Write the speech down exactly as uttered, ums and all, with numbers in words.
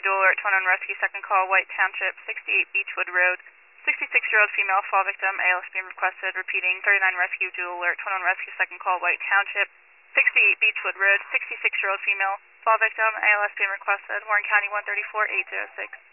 dual alert, twenty-one rescue, second call, White Township, sixty-eight Beechwood Road. sixty-six-year-old female, fall victim, A L S being requested, repeating, thirty-nine rescue, dual alert, twenty-one rescue, second call, White Township, sixty-eight Beechwood Road, sixty-six-year-old female, fall victim, A L S being requested, Warren County one three four eight zero six.